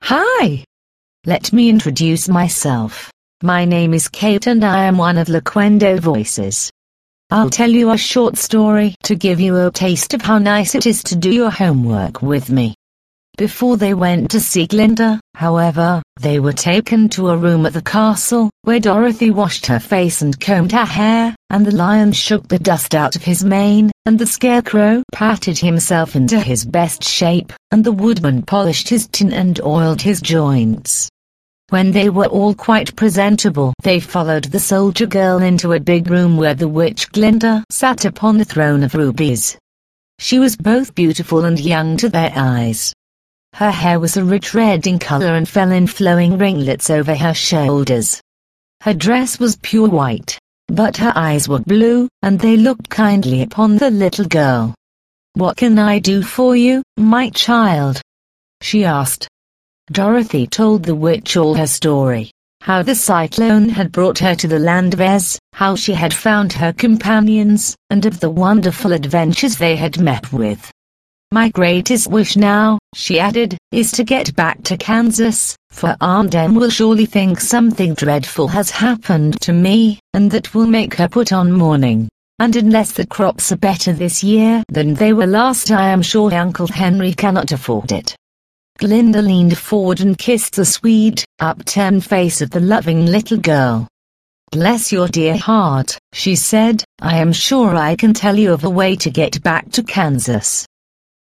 Hi! Let me introduce myself. My name is Kate and I am one of Loquendo Voices. I'll tell you a short story to give you a taste of how nice it is to do your homework with me. Before they went to see Glinda, however, they were taken to a room at the castle, where Dorothy washed her face and combed her hair, and the lion shook the dust out of his mane, and the scarecrow patted himself into his best shape, and the woodman polished his tin and oiled his joints. When they were all quite presentable, they followed the soldier girl into a big room where the witch Glinda sat upon the throne of rubies. She was both beautiful and young to their eyes. Her hair was a rich red in color and fell in flowing ringlets over her shoulders. Her dress was pure white, but her eyes were blue, and they looked kindly upon the little girl. "What can I do for you, my child?" she asked. Dorothy told the witch all her story, how the cyclone had brought her to the land of Oz, how she had found her companions, and of the wonderful adventures they had met with. "My greatest wish now," she added, "is to get back to Kansas, for Aunt Em will surely think something dreadful has happened to me, and that will make her put on mourning. And unless the crops are better this year than they were last, I am sure Uncle Henry cannot afford it." Glinda leaned forward and kissed the sweet, upturned face of the loving little girl. "Bless your dear heart," she said, "I am sure I can tell you of a way to get back to Kansas.